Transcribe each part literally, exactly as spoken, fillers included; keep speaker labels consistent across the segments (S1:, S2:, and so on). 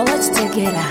S1: Owachitegera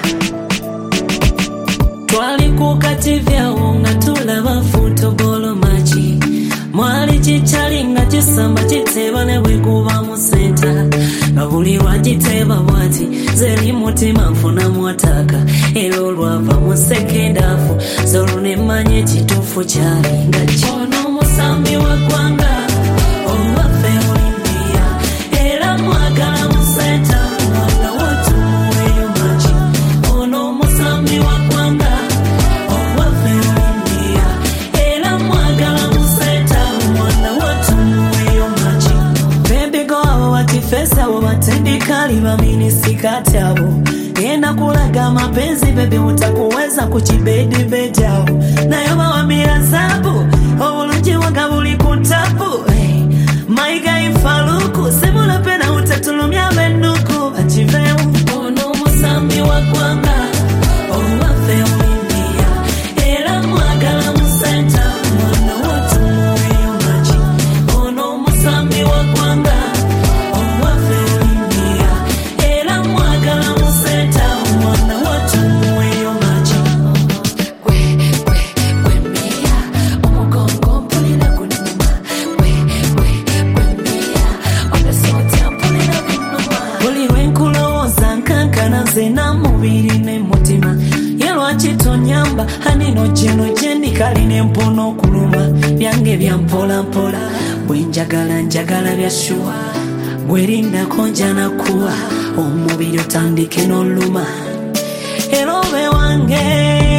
S2: twali kukativya unga tulaba futobolo machi mwali chichali nga chisamba chiteba ne bwekuba mu center babuli wajiteba bwati zeri mutima mfuna mwataka ero lwava mu second half zolo ne manye chitufu chali nga chono musambi wa gwanga owafe olimpia era mwagala mu center mwana watu mweyo machi ono musambi wa gwanga owafe olimpia era mwagala mu center mwana watu mweyo machi baby go abo watifesa abo batendikali bamini sikati abo yenda kulaga mapenzi baby utakuweza kuchibedi bejao nayo bawambia sabu obulungi wagabuli kutapu hey. Maiga ifaluku semula pena utatulumia benuku achiveu ono musambi wa gwanga owafe olimpia era mwagala mu center mwana watu mweyo machi ono musambi wa gwanga owafe olimpia era mwagala mu center mwana watu mweyo machi kwe kwe kwe mia umugongo mpulira kunuma kwe kwe kwe mia onesota mpulira kunuma buli lwenkulowooza nkankana zena mubiri ne mutima yelwa chitonyamba hanino jeno jendi kali nempono okuluma byange bya mpola mpola bwenjagala njagala bya shuwa gwerinda konja na kuwa omubiri otandike n'oluma erobe wange